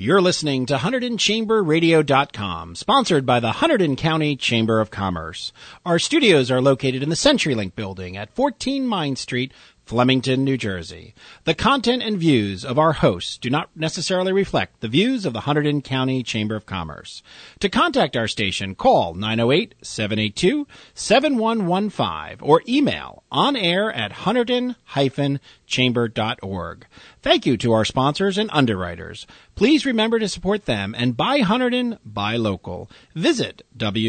You're listening to HunterdonChamberRadio.com, sponsored by the Hunterdon County Chamber of Commerce. Our studios are located in the CenturyLink building at 14 Mine Street, Flemington, New Jersey. The content and views of our hosts do not necessarily reflect the views of the Hunterdon County Chamber of Commerce. To contact our station, call 908-782-7115 or email onair@hunterdon-chamber.org. Thank you to our sponsors and underwriters. Please remember to support them and buy Hunterdon, buy local. Visit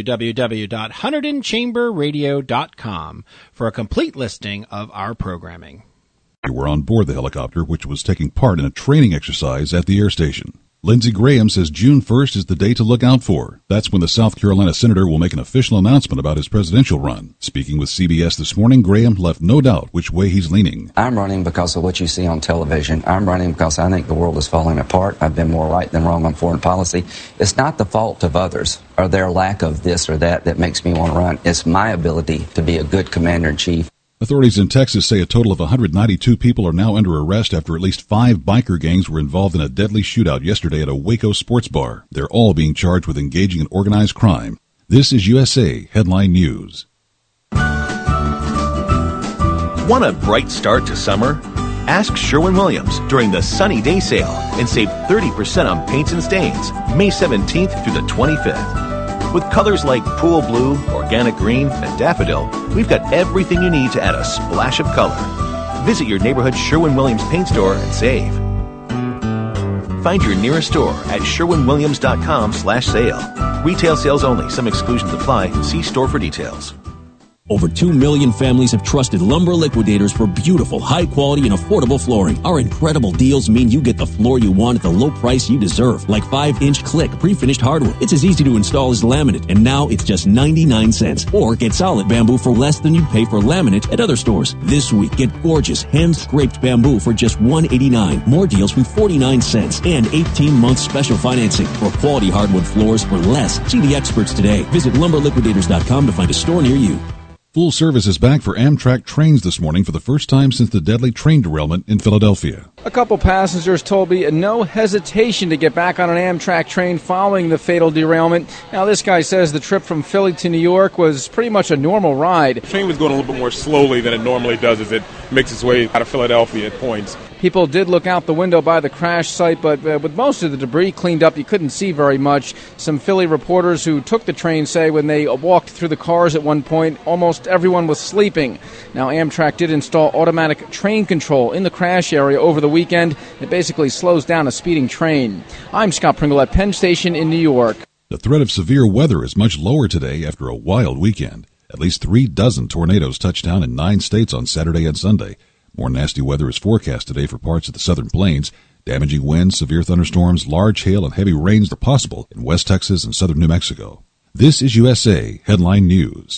www.HunterdonChamberRadio.com for a complete listing of our programming. We were on board the helicopter, which was taking part in a training exercise at the air station. Lindsey Graham says June 1st is the day to look out for. That's when the South Carolina senator will make an official announcement about his presidential run. Speaking with CBS this morning, Graham left no doubt which way he's leaning. I'm running because of what you see on television. I'm running because I think the world is falling apart. I've been more right than wrong on foreign policy. It's not the fault of others or their lack of this or that makes me want to run. It's my ability to be a good commander-in-chief. Authorities in Texas say a total of 192 people are now under arrest after at least 5 biker gangs were involved in a deadly shootout yesterday at a Waco sports bar. They're all being charged with engaging in organized crime. This is USA Headline News. Want a bright start to summer? Ask Sherwin-Williams during the Sunny Day Sale and save 30% on paints and stains, May 17th through the 25th. With colors like pool blue, organic green, and daffodil, we've got everything you need to add a splash of color. Visit your neighborhood Sherwin-Williams paint store and save. Find your nearest store at sherwinwilliams.com/sale. Retail sales only. Some exclusions apply. See store for details. Over 2 million families have trusted Lumber Liquidators for beautiful, high-quality, and affordable flooring. Our incredible deals mean you get the floor you want at the low price you deserve, like 5-inch click pre-finished hardwood. It's as easy to install as laminate, and now it's just 99 cents. Or get solid bamboo for less than you'd pay for laminate at other stores. This week, get gorgeous, hand-scraped bamboo for just $1.89. More deals from 49 cents and 18-month special financing for quality hardwood floors for less. See the experts today. Visit LumberLiquidators.com to find a store near you. Full service is back for Amtrak trains this morning for the first time since the deadly train derailment in Philadelphia. A couple passengers told me no hesitation to get back on an Amtrak train following the fatal derailment. Now, this guy says the trip from Philly to New York was pretty much a normal ride. The train was going a little bit more slowly than it normally does as it makes its way out of Philadelphia at points. People did look out the window by the crash site, but with most of the debris cleaned up, you couldn't see very much. Some Philly reporters who took the train say when they walked through the cars at one point, almost everyone was sleeping. Now, Amtrak did install automatic train control in the crash area over the weekend. It basically slows down a speeding train. I'm Scott Pringle at Penn Station in New York. The threat of severe weather is much lower today after a wild weekend. At least 3 dozen tornadoes touched down in 9 states on Saturday and Sunday. More nasty weather is forecast today for parts of the southern plains. Damaging winds, severe thunderstorms, large hail, and heavy rains are possible in West Texas and southern New Mexico. This is USA Headline News.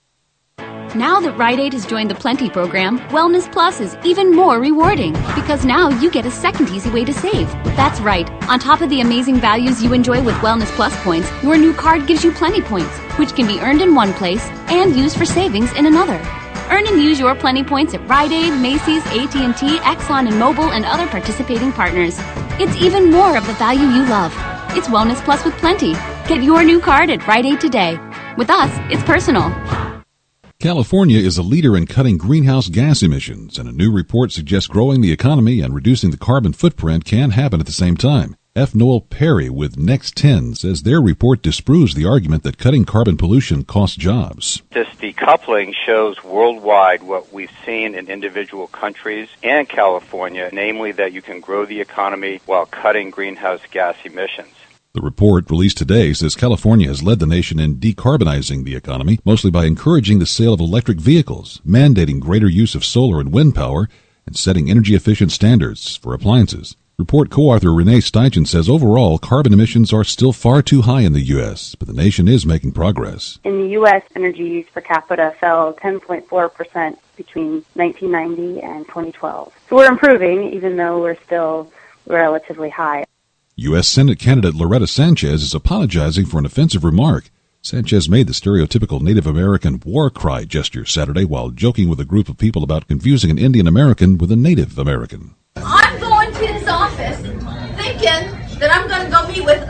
Now that Rite Aid has joined the Plenty program, Wellness Plus is even more rewarding because now you get a second easy way to save. That's right. On top of the amazing values you enjoy with Wellness Plus points, your new card gives you Plenty points, which can be earned in one place and used for savings in another. Earn and use your Plenty points at Rite Aid, Macy's, AT&T, Exxon, and Mobil, and other participating partners. It's even more of the value you love. It's Wellness Plus with Plenty. Get your new card at Rite Aid today. With us, it's personal. California is a leader in cutting greenhouse gas emissions, and a new report suggests growing the economy and reducing the carbon footprint can happen at the same time. F. Noel Perry with Next 10 says their report disproves the argument that cutting carbon pollution costs jobs. This decoupling shows worldwide what we've seen in individual countries and California, namely that you can grow the economy while cutting greenhouse gas emissions. The report, released today, says California has led the nation in decarbonizing the economy, mostly by encouraging the sale of electric vehicles, mandating greater use of solar and wind power, and setting energy-efficient standards for appliances. Report co-author Renee Steichen says overall carbon emissions are still far too high in the U.S., but the nation is making progress. In the U.S., energy use per capita fell 10.4% between 1990 and 2012. So we're improving, even though we're still relatively high. U.S. Senate candidate Loretta Sanchez is apologizing for an offensive remark. Sanchez made the stereotypical Native American war cry gesture Saturday while joking with a group of people about confusing an Indian American with a Native American. I'm going to his office thinking that I'm going to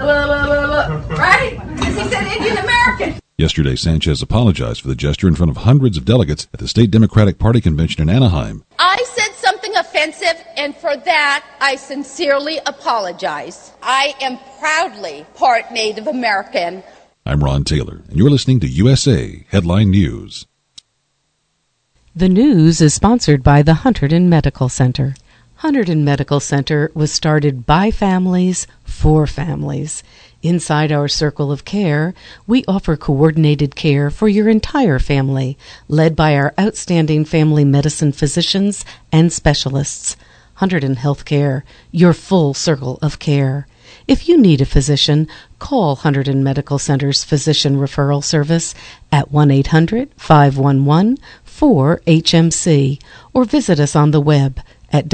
Right? Because he said Indian American. Yesterday, Sanchez apologized for the gesture in front of hundreds of delegates at the State Democratic Party convention in Anaheim. I said something offensive, and for that, I sincerely apologize. I am proudly part Native American. I'm Ron Taylor, and you're listening to USA Headline News. The news is sponsored by the Hunterdon Medical Center. Hunterdon Medical Center was started by families for families. Inside our circle of care, we offer coordinated care for your entire family, led by our outstanding family medicine physicians and specialists. Hunterdon Healthcare, your full circle of care. If you need a physician, call Hunterdon Medical Center's Physician Referral Service at 1-800-511-4HMC or visit us on the web at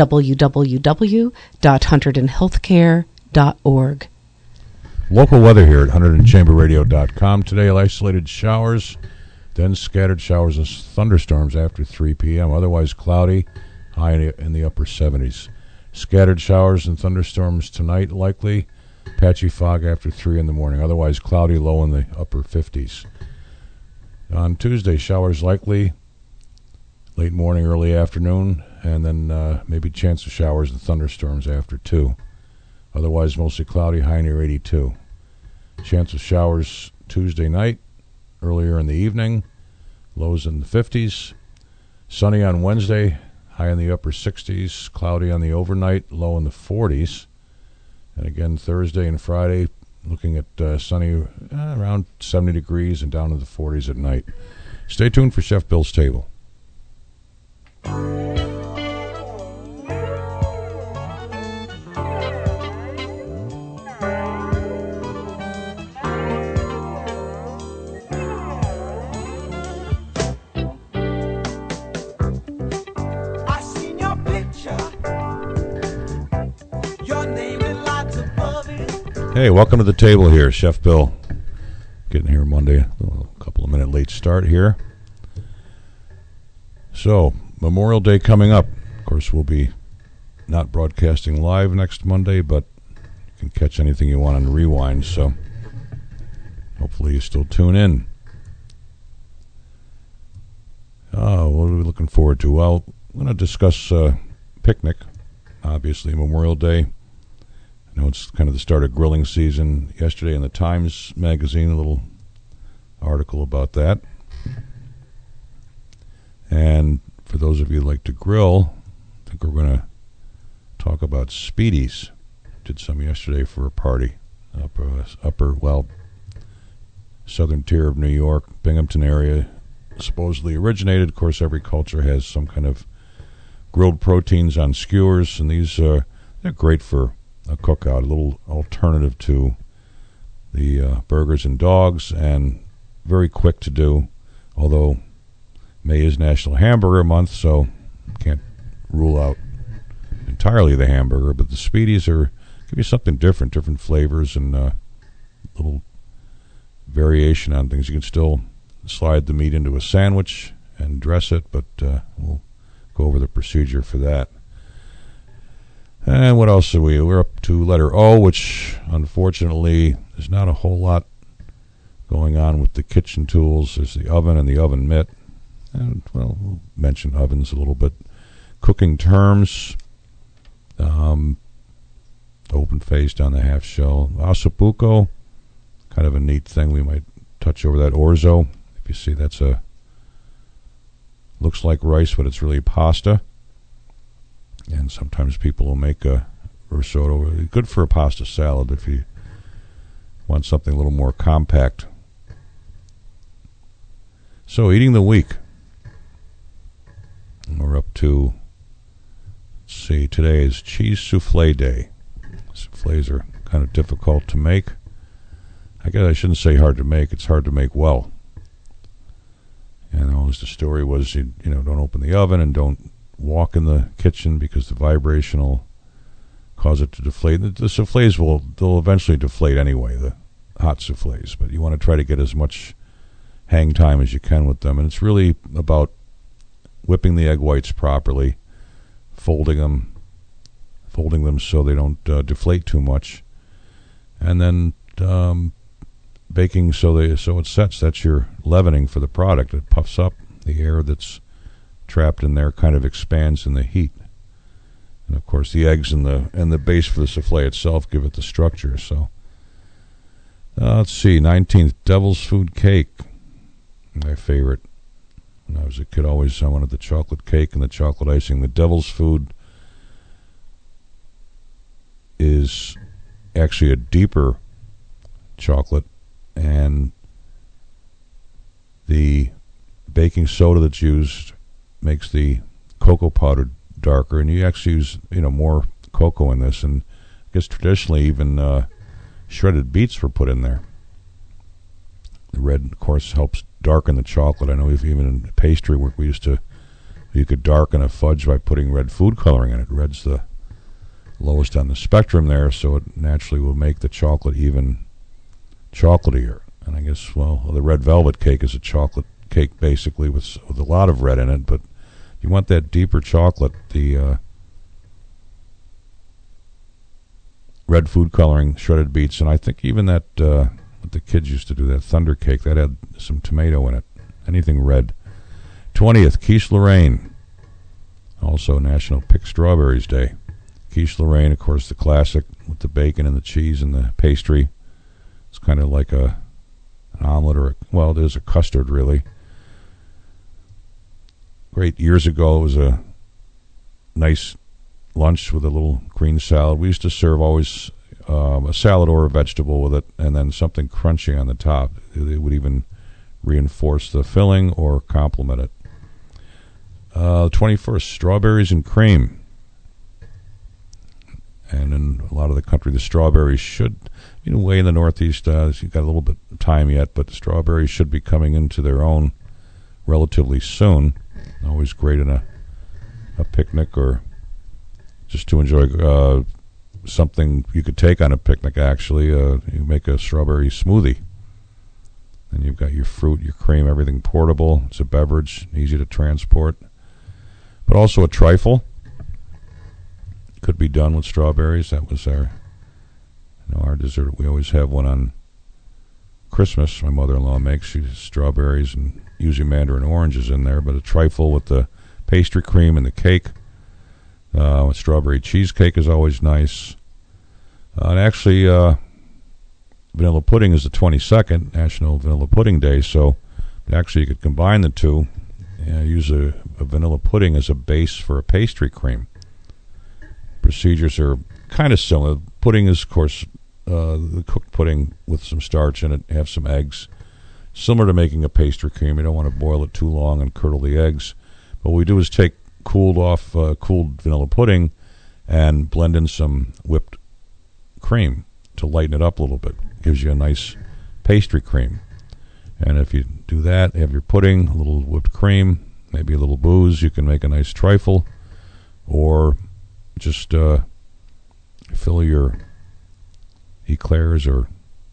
www.hunterdonhealthcare.org. Local weather here at HunterdonChamberRadio.com. Today, isolated showers, then scattered showers and thunderstorms after 3 p.m. Otherwise cloudy, high in the upper 70s. Scattered showers and thunderstorms tonight, likely. Patchy fog after 3 in the morning. Otherwise cloudy, low in the upper 50s. On Tuesday, showers likely, late morning, early afternoon, and then maybe chance of showers and thunderstorms after 2. Otherwise, mostly cloudy, high near 82. Chance of showers Tuesday night, earlier in the evening, lows in the 50s. Sunny on Wednesday, high in the upper 60s, cloudy on the overnight, low in the 40s. And again, Thursday and Friday, looking at sunny around 70 degrees and down to the 40s at night. Stay tuned for Chef Bill's Table. Hey, welcome to the table here. Chef Bill getting here Monday. A couple of minute late start here. So, Memorial Day coming up. Of course, we'll be not broadcasting live next Monday, but you can catch anything you want on Rewind, so hopefully you still tune in. What are we looking forward to? Well, I'm going to discuss picnic, obviously, Memorial Day. I know it's kind of the start of grilling season. Yesterday in the Times magazine, a little article about that. And for those of you who like to grill, I think we're going to talk about Speedies. Did some yesterday for a party. Upper southern tier of New York, Binghamton area, supposedly originated. Of course, every culture has some kind of grilled proteins on skewers, and these they're great for a cookout, a little alternative to the burgers and dogs, and very quick to do, although May is National Hamburger Month, so can't rule out entirely the hamburger, but the Speedies give you something different flavors and little variation on things. You can still slide the meat into a sandwich and dress it, but we'll go over the procedure for that. And what else are we? We're up to letter O, which unfortunately there's not a whole lot going on with the kitchen tools. There's the oven and the oven mitt. And, well, we'll mention ovens a little bit. Cooking terms, open faced on the half shell. Osso-buco, kind of a neat thing. We might touch over that. Orzo, if you see, looks like rice, but it's really pasta. And sometimes people will make a risotto. Good for a pasta salad if you want something a little more compact. So, eating the week. We're up to, let's see, today is Cheese Souffle Day. Souffles are kind of difficult to make. I guess I shouldn't say hard to make. It's hard to make well. And always the story was, you don't open the oven and don't walk in the kitchen because the vibration will cause it to deflate. The souffles they'll eventually deflate anyway, the hot souffles, but you want to try to get as much hang time as you can with them. And it's really about whipping the egg whites properly, folding them so they don't deflate too much, and then baking so it sets. That's your leavening for the product. It puffs up. The air that's trapped in there kind of expands in the heat. And of course the eggs and the base for the souffle itself give it the structure. So let's see, 19th, Devil's Food Cake. My favorite. When I was a kid, I wanted the chocolate cake and the chocolate icing. The Devil's Food is actually a deeper chocolate, and the baking soda that's used makes the cocoa powder darker, and you actually use more cocoa in this. And I guess traditionally even shredded beets were put in there. The red, of course, helps darken the chocolate. I know even in pastry work you could darken a fudge by putting red food coloring in it. Red's the lowest on the spectrum there, so it naturally will make the chocolate even chocolatier. And I guess, the red velvet cake is a chocolate cake basically with a lot of red in it, but if you want that deeper chocolate, the red food coloring, shredded beets, and I think even that what the kids used to do, that Thunder cake, that had some tomato in it. Anything red. 20th, Quiche Lorraine. Also National Pick Strawberries Day. Quiche Lorraine, of course, the classic with the bacon and the cheese and the pastry. It's kind of like an omelet it is a custard, really. Great. Years ago, it was a nice lunch with a little green salad. We used to serve always a salad or a vegetable with it, and then something crunchy on the top. It would even reinforce the filling or complement it. 21st, Strawberries and Cream. And in a lot of the country, the strawberries should, way in the Northeast, you've got a little bit of time yet, but the strawberries should be coming into their own relatively soon. Always great in a picnic, or just to enjoy something you could take on a picnic, actually. You make a strawberry smoothie. And you've got your fruit, your cream, everything portable. It's a beverage, easy to transport. But also a trifle. Could be done with strawberries. That was our dessert. We always have one on Christmas. My mother-in-law makes. She has strawberries and usually mandarin oranges in there, but a trifle with the pastry cream and the cake. Strawberry cheesecake is always nice. And actually, vanilla pudding is the 22nd, National Vanilla Pudding Day, so actually you could combine the two and use a vanilla pudding as a base for a pastry cream. Procedures are kind of similar. Pudding is, of course, the cooked pudding with some starch in it, have some eggs. Similar to making a pastry cream. You don't want to boil it too long and curdle the eggs. But what we do is take cooled vanilla pudding and blend in some whipped cream to lighten it up a little bit. Gives you a nice pastry cream. And if you do that, have your pudding, a little whipped cream, maybe a little booze, you can make a nice trifle. Or just fill your eclairs or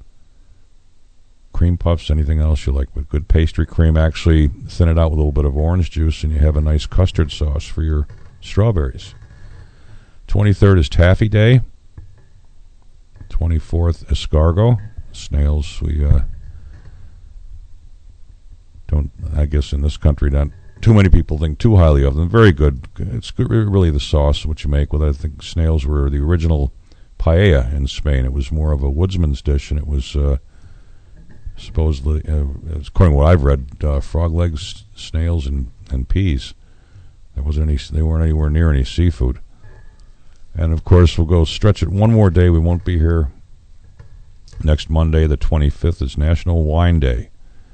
cream puffs, anything else you like with good pastry cream. Actually thin it out with a little bit of orange juice, and you have a nice custard sauce for your strawberries. 23rd is Taffy Day. 24th, escargot. Snails, we don't, I guess in this country, not too many people think too highly of them. Very good. It's good, really the sauce, what you make with it. I think snails were the original paella in Spain. It was more of a woodsman's dish, and it was supposedly, according to what I've read, frog legs, snails, and peas. They weren't anywhere near any seafood. And of course, we'll go stretch it one more day. We won't be here next Monday, the 25th, is National Wine Day.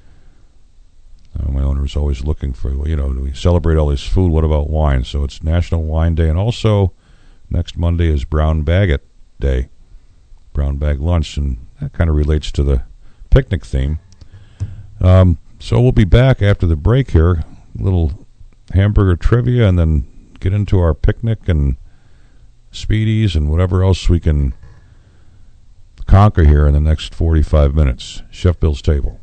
My owner is always looking for, we celebrate all this food, what about wine? So it's National Wine Day, and also next Monday is Brown Bag Day, brown bag lunch, and that kind of relates to the picnic theme. So we'll be back after the break here, a little hamburger trivia, and then get into our picnic and Speedies and whatever else we can conquer here in the next 45 minutes. Chef Bill's Table.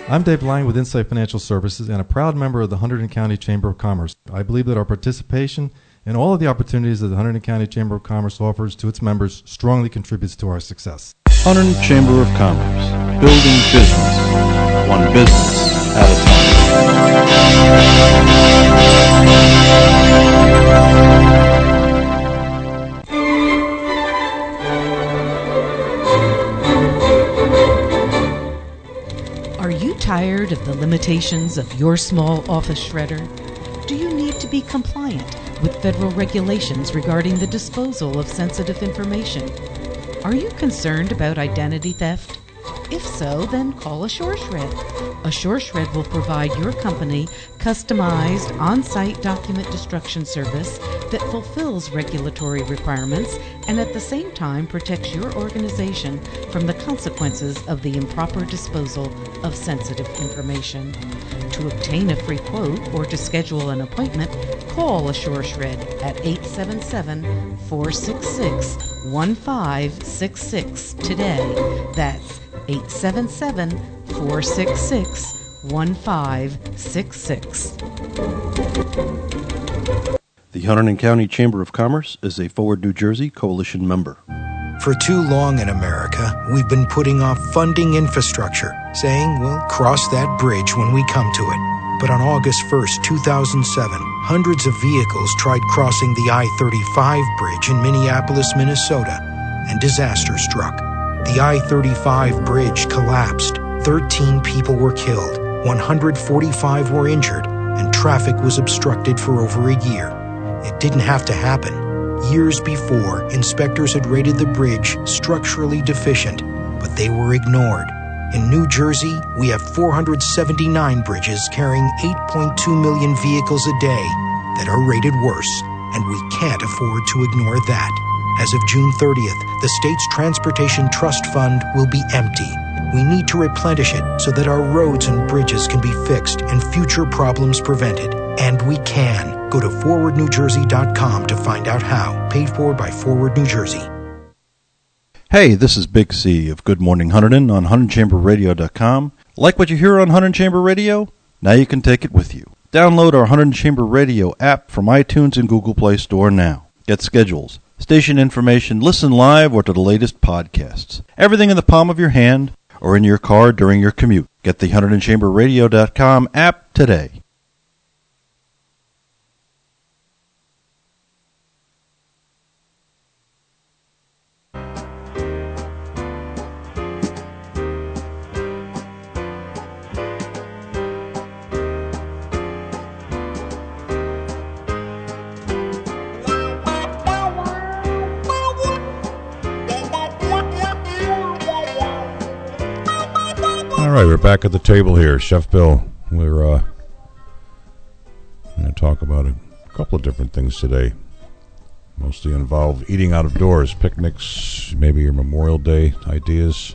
I'm Dave Lang with Insight Financial Services and a proud member of the Hunterdon County Chamber of Commerce. I believe that our participation in all of the opportunities that the Hunterdon County Chamber of Commerce offers to its members strongly contributes to our success. Hunterdon Chamber of Commerce, building business, one business at a time. Are you tired of the limitations of your small office shredder? Do you need to be compliant with federal regulations regarding the disposal of sensitive information? Are you concerned about identity theft? If so, then call AssureShred. AssureShred will provide your company customized on-site document destruction service that fulfills regulatory requirements and at the same time protects your organization from the consequences of the improper disposal of sensitive information. To obtain a free quote or to schedule an appointment, call AssureShred at 877-466-1566 today. That's 877-466-1566. The Hunterdon County Chamber of Commerce is a Forward New Jersey coalition member. For too long in America, we've been putting off funding infrastructure, saying we'll cross that bridge when we come to it. But on August 1st, 2007, hundreds of vehicles tried crossing the I-35 bridge in Minneapolis, Minnesota, and disaster struck. The I-35 bridge collapsed. 13 people were killed, 145 were injured, and traffic was obstructed for over a year. It didn't have to happen. Years before, inspectors had rated the bridge structurally deficient, but they were ignored. In New Jersey, we have 479 bridges carrying 8.2 million vehicles a day that are rated worse, and we can't afford to ignore that. As of June 30th, the state's Transportation Trust Fund will be empty. We need to replenish it so that our roads and bridges can be fixed and future problems prevented. And we can. Go to forwardnewjersey.com to find out how. Paid for by Forward New Jersey. Hey, this is Big C of Good Morning Hunterdon on HunterdonChamberRadio.com. Like what you hear on Hunterdon Chamber Radio? Now you can take it with you. Download our Hunterdon Chamber Radio app from iTunes and Google Play Store now. Get schedules, station information, listen live, or to the latest podcasts. Everything in the palm of your hand or in your car during your commute. Get the HunterdonChamberRadio.com app today. All right, we're back at the table here. Chef Bill, we're going to talk about a couple of different things today. Mostly involve eating out of doors, picnics, maybe your Memorial Day ideas.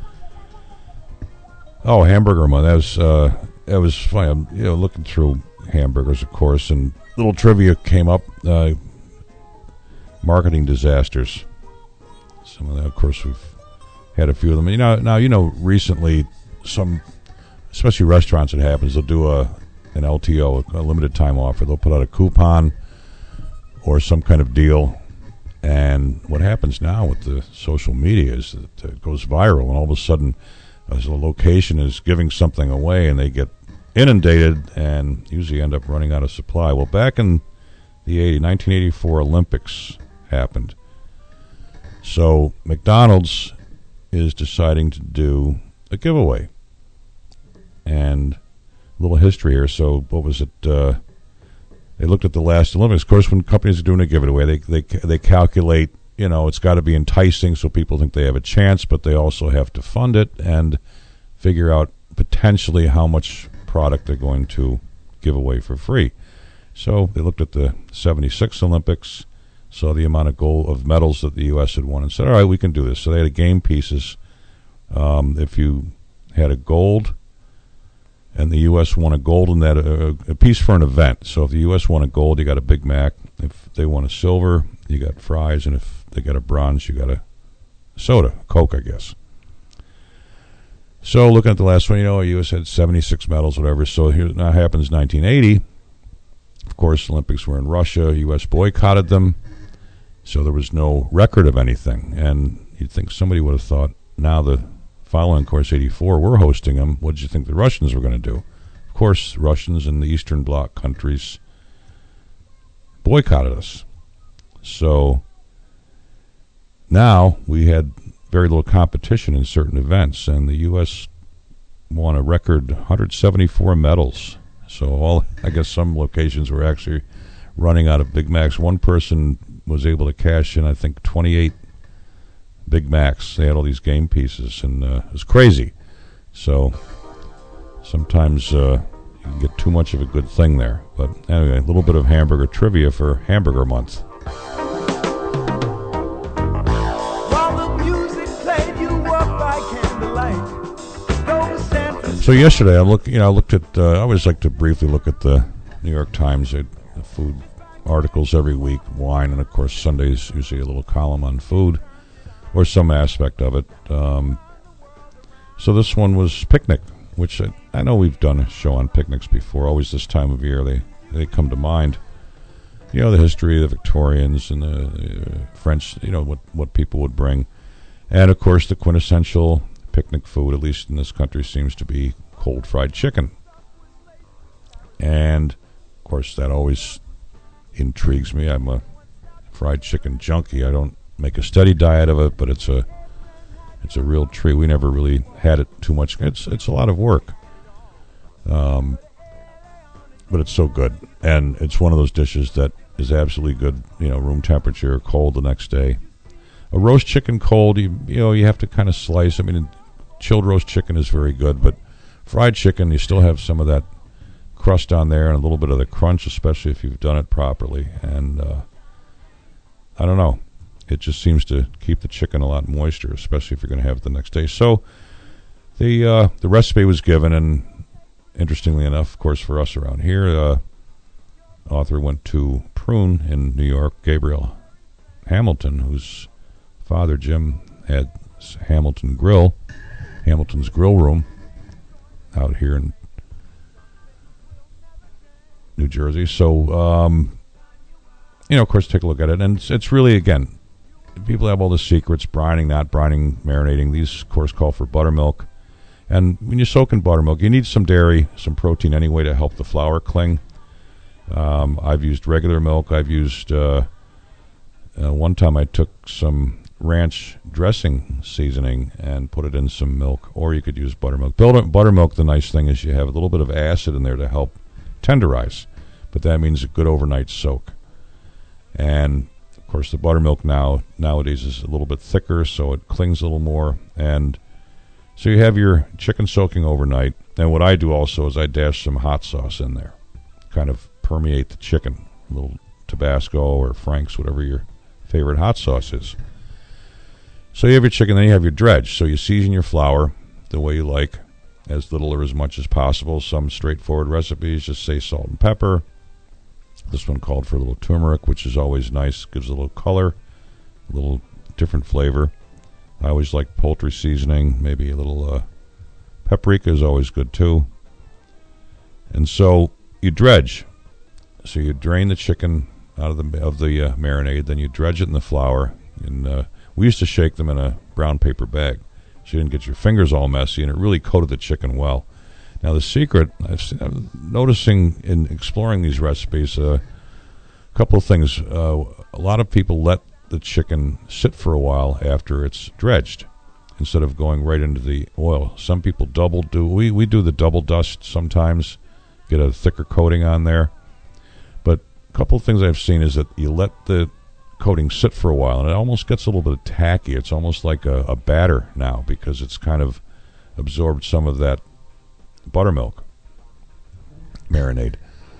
Oh, hamburger one. That was funny. I'm looking through hamburgers, of course, and little trivia came up. Marketing disasters. Some of that, of course, we've had a few of them. Recently, some, especially restaurants, it happens, they'll do an LTO, a limited time offer. They'll put out a coupon or some kind of deal, and what happens now with the social media is that it goes viral, and all of a sudden as a location is giving something away and they get inundated and usually end up running out of supply. Well, back in the 1984 Olympics happened. So McDonald's is deciding to do a giveaway. And a little history here. So what was it? They looked at the last Olympics. Of course, when companies are doing a giveaway, they calculate, it's got to be enticing so people think they have a chance, but they also have to fund it and figure out potentially how much product they're going to give away for free. So they looked at the 76 Olympics, saw the amount of medals that the U.S. had won, and said, all right, we can do this. So they had game pieces. If you had a gold, and the U.S. won a gold in that, a piece for an event. So if the U.S. won a gold, you got a Big Mac. If they won a silver, you got fries. And if they got a bronze, you got a soda, Coke, I guess. So looking at the last one, U.S. had 76 medals, whatever. So here now happens 1980. Of course, the Olympics were in Russia. U.S. boycotted them. So there was no record of anything. And you'd think somebody would have thought, now the following, of course, 84, we're hosting them. What did you think the Russians were going to do? Of course, Russians and the Eastern Bloc countries boycotted us. So now we had very little competition in certain events, and the U.S. won a record 174 medals. So I guess some locations were actually running out of Big Macs. One person was able to cash in, I think, 28 Big Macs. They had all these game pieces, and it was crazy. So sometimes you can get too much of a good thing there. But anyway, a little bit of hamburger trivia for Hamburger Month. So yesterday, I looked at. I always like to briefly look at the New York Times, the food articles every week, wine, and of course Sundays usually a little column on food or some aspect of it. So this one was picnic, which I know we've done a show on picnics before. Always this time of year, they come to mind. The history of the Victorians and the French. What people would bring, and of course the quintessential picnic food, at least in this country, seems to be cold fried chicken. And of course that always intrigues me. I'm a fried chicken junkie. I don't make a steady diet of it, but it's a real treat. We never really had it too much. It's a lot of work, but it's so good, and it's one of those dishes that is absolutely good. Room temperature, cold the next day. A roast chicken cold, you have to kind of slice. I mean, chilled roast chicken is very good, but fried chicken, you still have some of that crust on there and a little bit of the crunch, especially if you've done it properly. And I don't know, it just seems to keep the chicken a lot moister, especially if you're going to have it the next day. So the recipe was given, and interestingly enough, of course, for us around here, author went to Prune in New York, Gabriel Hamilton, whose father, Jim, had Hamilton's Grill Room out here in New Jersey. So, of course, take a look at it. And it's really, again, people have all the secrets, brining, not brining, marinating. These, of course, call for buttermilk. And when you soak in buttermilk, you need some dairy, some protein anyway to help the flour cling. I've used regular milk. I've used, one time I took some ranch dressing seasoning and put it in some milk, or you could use buttermilk. Buttermilk, the nice thing is you have a little bit of acid in there to help tenderize, but that means a good overnight soak. And of course the buttermilk nowadays is a little bit thicker, so it clings a little more, and so you have your chicken soaking overnight. And what I do also is I dash some hot sauce in there, kind of permeate the chicken, a little Tabasco or Frank's, whatever your favorite hot sauce is. So you have your chicken, then you have your dredge. So you season your flour the way you like, as little or as much as possible. Some straightforward recipes just say salt and pepper. This one called for a little turmeric, which is always nice, gives a little color, a little different flavor. I always like poultry seasoning, maybe a little paprika is always good too. And so you dredge. So you drain the chicken out of the marinade, then you dredge it in the flour, and we used to shake them in a brown paper bag so you didn't get your fingers all messy, and it really coated the chicken well. Now the secret, I'm noticing in exploring these recipes, a couple of things. A lot of people let the chicken sit for a while after it's dredged instead of going right into the oil. Some people we do the double dust sometimes, get a thicker coating on there. But a couple of things I've seen is that you let the coating sit for a while, and it almost gets a little bit tacky. It's almost like a batter now, because it's kind of absorbed some of that buttermilk marinade.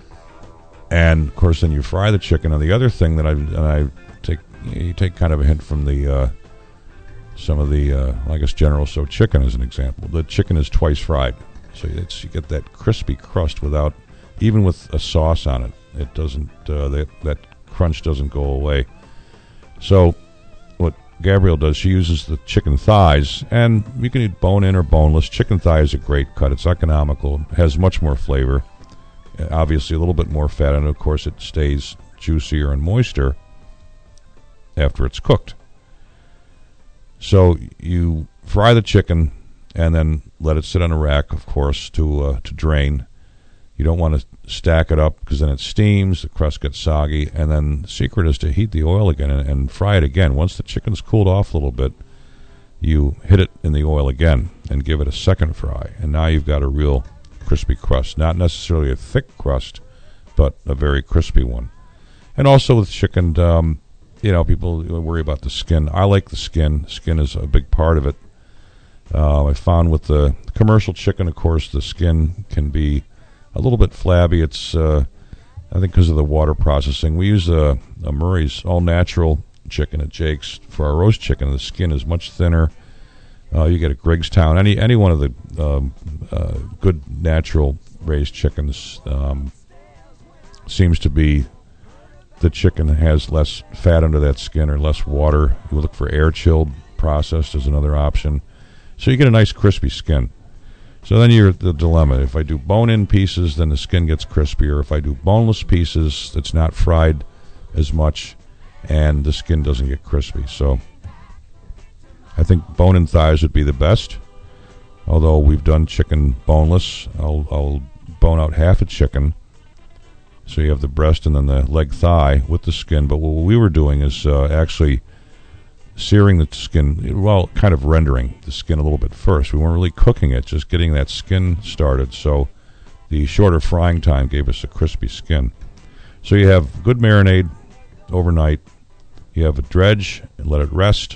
And of course then you fry the chicken. And the other thing that you take kind of a hint from the some of the I guess General Tso chicken as an example. The chicken is twice fried, so you get that crispy crust without, even with a sauce on it, it doesn't that crunch doesn't go away. So what Gabrielle does, she uses the chicken thighs, and you can eat bone-in or boneless. Chicken thigh is a great cut. It's economical. It has much more flavor. Obviously, a little bit more fat, and of course, it stays juicier and moister after it's cooked. So you fry the chicken and then let it sit on a rack, of course, to drain. You don't want to stack it up because then it steams, the crust gets soggy, and then the secret is to heat the oil again and fry it again. Once the chicken's cooled off a little bit, you hit it in the oil again and give it a second fry, and now you've got a real crispy crust. Not necessarily a thick crust, but a very crispy one. And also with chicken, people worry about the skin. I like the skin. Skin is a big part of it. I found with the commercial chicken, of course, the skin can be a little bit flabby. It's, I think, because of the water processing. We use a Murray's all-natural chicken at Jake's for our roast chicken. The skin is much thinner. You get a Griggstown. Any one of the good natural raised chickens seems to be the chicken has less fat under that skin or less water. You look for air-chilled processed as another option. So you get a nice crispy skin. So then you're the dilemma. If I do bone-in pieces, then the skin gets crispier. If I do boneless pieces, it's not fried as much, and the skin doesn't get crispy. So I think bone-in thighs would be the best. Although we've done chicken boneless, I'll bone out half a chicken. So you have the breast and then the leg thigh with the skin. But what we were doing is actually searing the skin, well, kind of rendering the skin a little bit first. We weren't really cooking it, just getting that skin started. So the shorter frying time gave us a crispy skin. So you have good marinade overnight. You have a dredge and let it rest.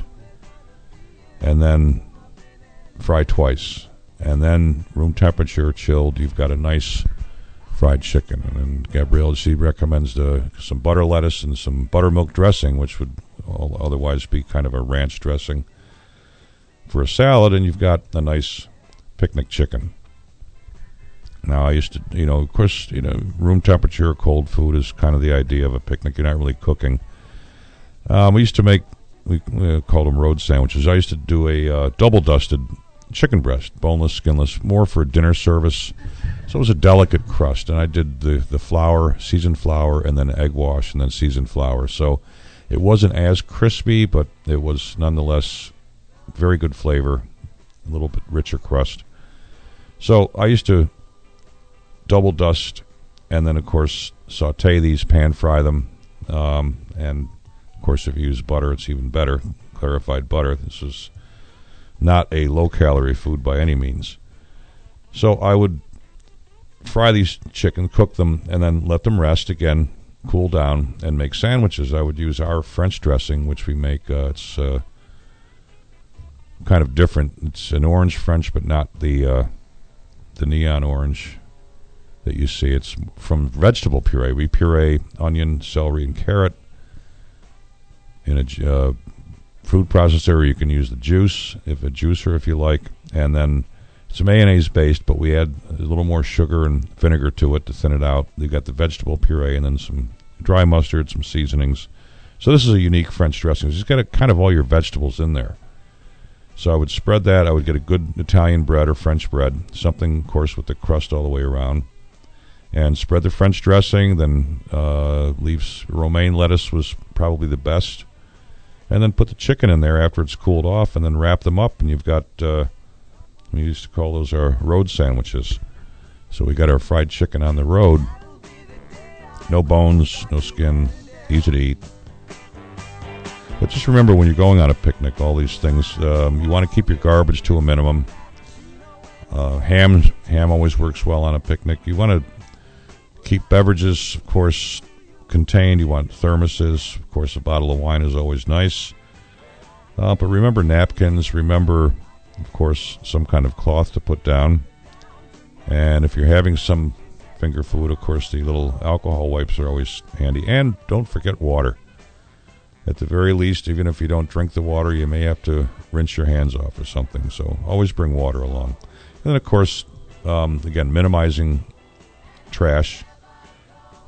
And then fry twice. And then room temperature, chilled, you've got a nice fried chicken. And then Gabrielle, she recommends some butter lettuce and some buttermilk dressing, which would otherwise be kind of a ranch dressing for a salad, and you've got a nice picnic chicken. Now, I used to, of course, room temperature cold food is kind of the idea of a picnic. You're not really cooking. We used to make, we called them road sandwiches. I used to do a double-dusted chicken breast, boneless, skinless, more for dinner service. So it was a delicate crust, and I did the flour, seasoned flour, and then egg wash, and then seasoned flour. So it wasn't as crispy, but it was nonetheless very good flavor, a little bit richer crust. So I used to double dust and then, of course, saute these, pan fry them. And, of course, if you use butter, it's even better, clarified butter. This is not a low-calorie food by any means. So I would fry these chicken, cook them, and then let them rest again, cool down, and make sandwiches. I would use our French dressing, which we make. It's kind of different. It's an orange French, but not the neon orange that you see. It's from vegetable puree. We puree onion, celery, and carrot in a food processor. You can use the juice, a juicer if you like, and then it's mayonnaise based, but we add a little more sugar and vinegar to it to thin it out. You've got the vegetable puree and then some dry mustard, some seasonings. So this is a unique French dressing. It's got kind of all your vegetables in there. So I would spread that. I would get a good Italian bread or French bread, something, of course, with the crust all the way around, and spread the French dressing. Then leaves romaine lettuce was probably the best, and then put the chicken in there after it's cooled off, and then wrap them up, and you've got we used to call those our road sandwiches. So we got our fried chicken on the road. No bones, no skin, easy to eat. But just remember, when you're going on a picnic, all these things, you want to keep your garbage to a minimum. Ham always works well on a picnic. You want to keep beverages, of course, contained. You want thermoses. Of course, a bottle of wine is always nice. But remember napkins. Remember, of course, some kind of cloth to put down. And if you're having some finger food, of course, the little alcohol wipes are always handy. And don't forget water. At the very least, even if you don't drink the water, you may have to rinse your hands off or something. So always bring water along. And then, of course, again, minimizing trash. If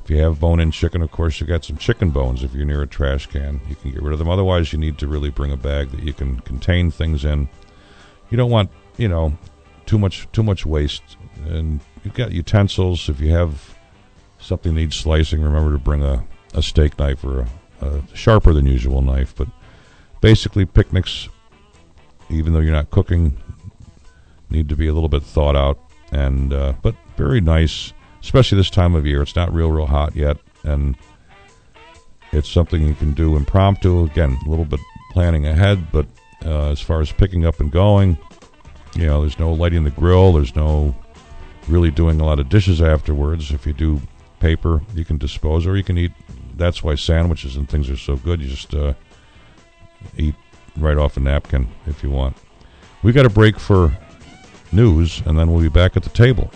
If you have bone-in chicken, of course, you got some chicken bones. If you're near a trash can, you can get rid of them. Otherwise, you need to really bring a bag that you can contain things in. You don't want, too much waste. And you've got utensils. If you have something that needs slicing, remember to bring a steak knife or a sharper than usual knife. But basically, picnics, even though you're not cooking, need to be a little bit thought out, and but very nice, especially this time of year. It's not real hot yet, and it's something you can do impromptu. Again, a little bit planning ahead, but as far as picking up and going, there's no lighting the grill. There's no really doing a lot of dishes afterwards. If you do paper, you can dispose, or you can eat. That's why sandwiches and things are so good. You just eat right off a napkin if you want. We got a break for news, and then we'll be back at the table.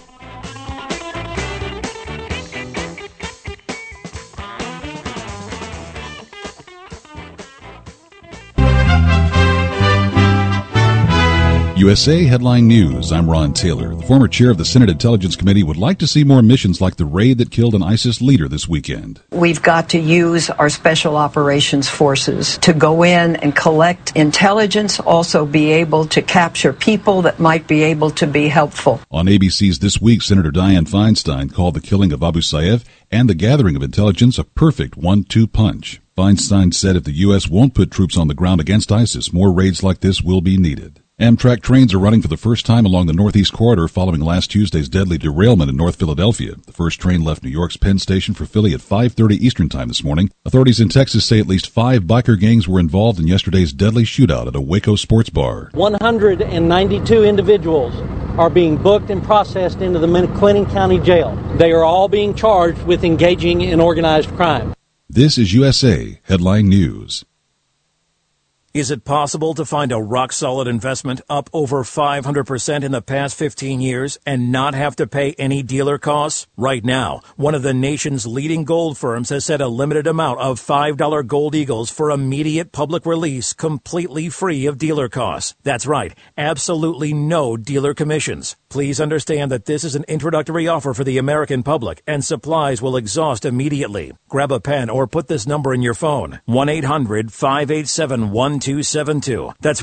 USA Headline News. I'm Ron Taylor. The former chair of the Senate Intelligence Committee would like to see more missions like the raid that killed an ISIS leader this weekend. We've got to use our special operations forces to go in and collect intelligence, also be able to capture people that might be able to be helpful. On ABC's This Week, Senator Dianne Feinstein called the killing of Abu Sayyaf and the gathering of intelligence a perfect 1-2 punch. Feinstein said if the U.S. won't put troops on the ground against ISIS, more raids like this will be needed. Amtrak trains are running for the first time along the Northeast Corridor following last Tuesday's deadly derailment in North Philadelphia. The first train left New York's Penn Station for Philly at 5:30 Eastern Time this morning. Authorities in Texas say at least 5 biker gangs were involved in yesterday's deadly shootout at a Waco sports bar. 192 individuals are being booked and processed into the McLennan County Jail. They are all being charged with engaging in organized crime. This is USA Headline News. Is it possible to find a rock-solid investment up over 500% in the past 15 years and not have to pay any dealer costs? Right now, one of the nation's leading gold firms has set a limited amount of $5 Gold Eagles for immediate public release, completely free of dealer costs. That's right, absolutely no dealer commissions. Please understand that this is an introductory offer for the American public, and supplies will exhaust immediately. Grab a pen or put this number in your phone, 1-800-587-1272. That's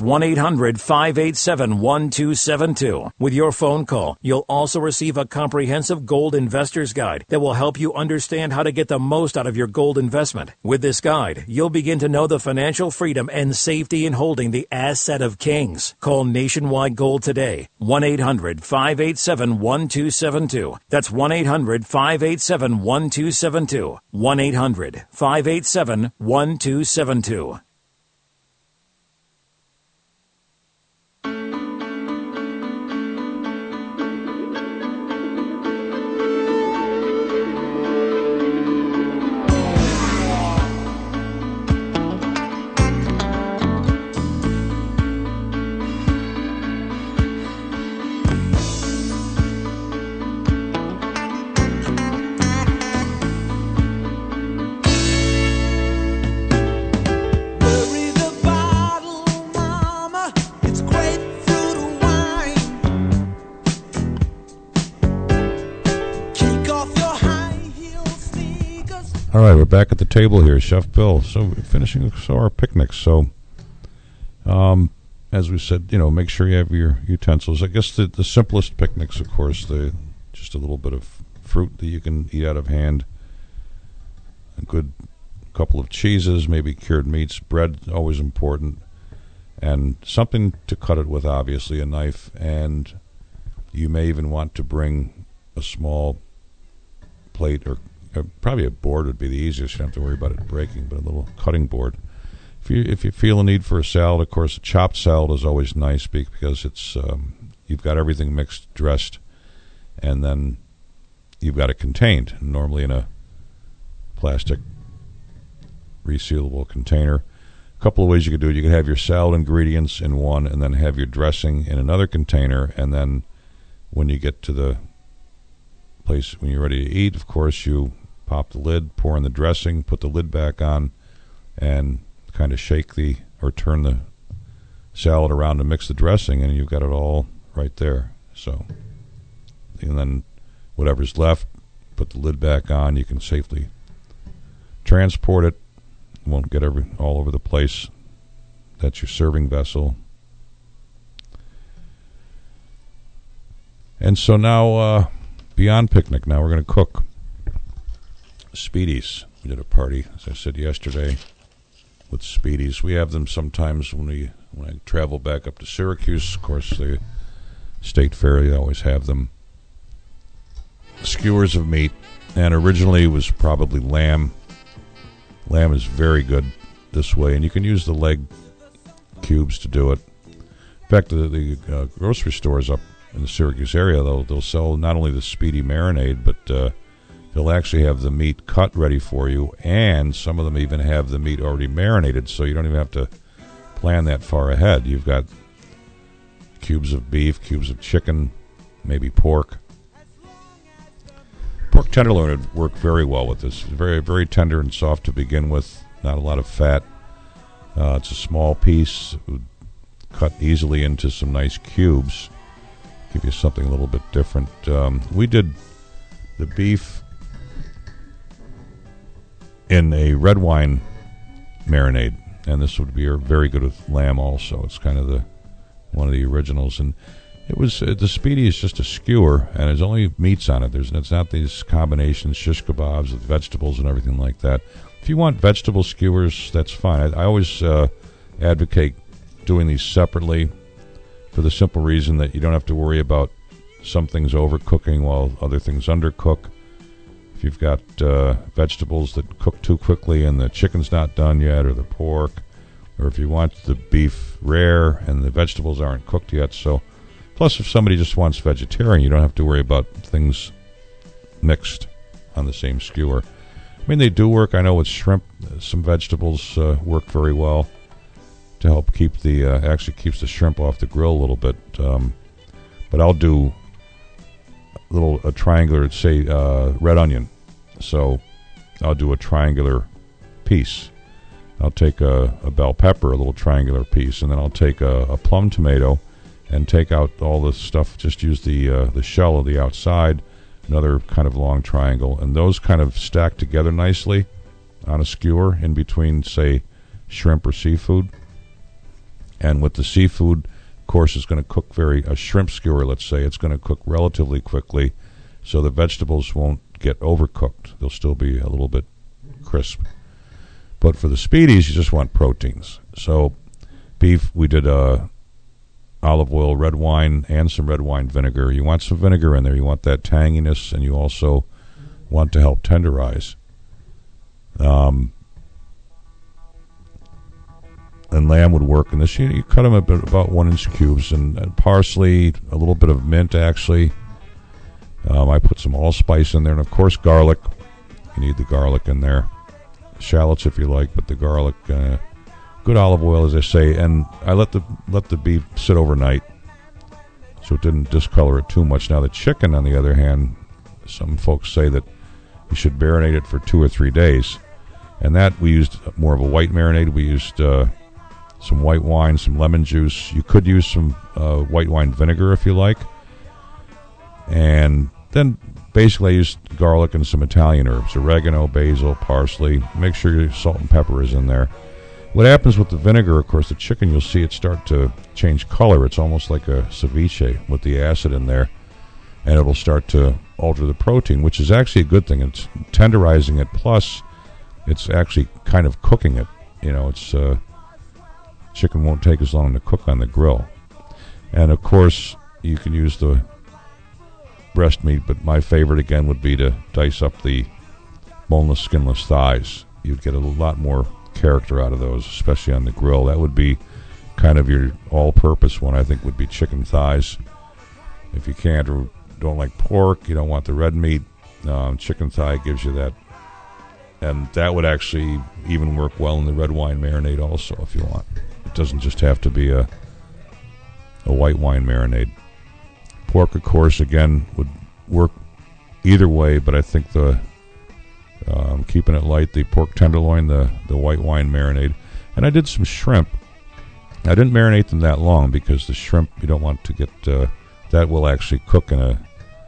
1-800-587-1272. With your phone call, you'll also receive a comprehensive gold investor's guide that will help you understand how to get the most out of your gold investment. With this guide, you'll begin to know the financial freedom and safety in holding the asset of kings. Call Nationwide Gold today, 1-800-587-1272. That's 1-800-587-1272. 1-800-587-1272. All right, we're back at the table here, Chef Bill. So finishing our picnics. So, as we said, make sure you have your utensils. I guess the simplest picnics, of course, just a little bit of fruit that you can eat out of hand, a good couple of cheeses, maybe cured meats, bread, always important, and something to cut it with, obviously, a knife. And you may even want to bring a small plate, or probably a board would be the easiest. You don't have to worry about it breaking, but a little cutting board. If you feel a need for a salad, of course, a chopped salad is always nice because it's you've got everything mixed, dressed, and then you've got it contained, normally in a plastic resealable container. A couple of ways you could do it. You could have your salad ingredients in one and then have your dressing in another container, and then when you get to the place when you're ready to eat, of course, you pop the lid, pour in the dressing, put the lid back on, and kind of turn the salad around to mix the dressing, and you've got it all right there. So, and then whatever's left, put the lid back on. You can safely transport it. It won't get all over the place. That's your serving vessel. And so now, beyond picnic, now we're going to cook. Speedies. We did a party, as I said yesterday, with Speedies. We have them sometimes when I travel back up to Syracuse. Of course, the State Fair, they always have them. Skewers of meat, and originally it was probably lamb. Lamb is very good this way, and you can use the leg cubes to do it. In fact, the grocery stores up in the Syracuse area, they'll sell not only the Speedy marinade, but they'll actually have the meat cut ready for you, and some of them even have the meat already marinated, so you don't even have to plan that far ahead. You've got cubes of beef, cubes of chicken, maybe pork. Pork tenderloin would work very well with this. Very, very tender and soft to begin with. Not a lot of fat. It's a small piece. It would cut easily into some nice cubes. Give you something a little bit different. We did the beef in a red wine marinade, and this would be very good with lamb also. It's kind of one of the originals, and it was the Speedy is just a skewer, and there's only meats on it. It's not these combinations, shish kebabs with vegetables and everything like that. If you want vegetable skewers, that's fine. I always advocate doing these separately for the simple reason that you don't have to worry about some things overcooking while other things undercook. If you've got vegetables that cook too quickly and the chicken's not done yet, or the pork, or if you want the beef rare and the vegetables aren't cooked yet. So, plus if somebody just wants vegetarian, you don't have to worry about things mixed on the same skewer. I mean, they do work. I know with shrimp, some vegetables work very well to help keep actually keeps the shrimp off the grill a little bit. But I'll do a triangular, say red onion. So I'll do a triangular piece. I'll take a bell pepper, a little triangular piece, and then I'll take a plum tomato and take out all the stuff. Just use the shell of the outside, another kind of long triangle, and those kind of stack together nicely on a skewer in between, say, shrimp or seafood. And with the seafood, of course, it's going to cook a shrimp skewer, let's say, it's going to cook relatively quickly, so the vegetables won't get overcooked. They'll still be a little bit crisp. But for the Speedies, you just want proteins. So beef, we did olive oil, red wine, and some red wine vinegar. You want some vinegar in there. You want that tanginess, and you also want to help tenderize. And lamb would work in this. You cut them about 1-inch cubes, and parsley, a little bit of mint, actually. I put some allspice in there, and of course garlic. You need the garlic in there. Shallots if you like, but the garlic, good olive oil, as I say, and I let the beef sit overnight, so it didn't discolor it too much. Now the chicken, on the other hand, some folks say that you should marinate it for 2 or 3 days, and that we used more of a white marinade. We used some white wine, some lemon juice. You could use some white wine vinegar if you like, and then basically I used garlic and some Italian herbs, oregano, basil, parsley. Make sure your salt and pepper is in there. What happens with the vinegar, of course, the chicken, you'll see it start to change color. It's almost like a ceviche with the acid in there, and it'll start to alter the protein, which is actually a good thing. It's tenderizing it, plus it's actually kind of cooking it. It's chicken won't take as long to cook on the grill. And, of course, you can use the breast meat, but my favorite, again, would be to dice up the boneless, skinless thighs. You'd get a lot more character out of those, especially on the grill. That would be kind of your all-purpose one, I think, would be chicken thighs. If you can't or don't like pork, you don't want the red meat, chicken thigh gives you that. And that would actually even work well in the red wine marinade also, if you want. It doesn't just have to be a white wine marinade. Pork, of course, again, would work either way, but I think keeping it light, the pork tenderloin, the white wine marinade. And I did some shrimp. I didn't marinate them that long because the shrimp, you don't want to get, that will actually cook in a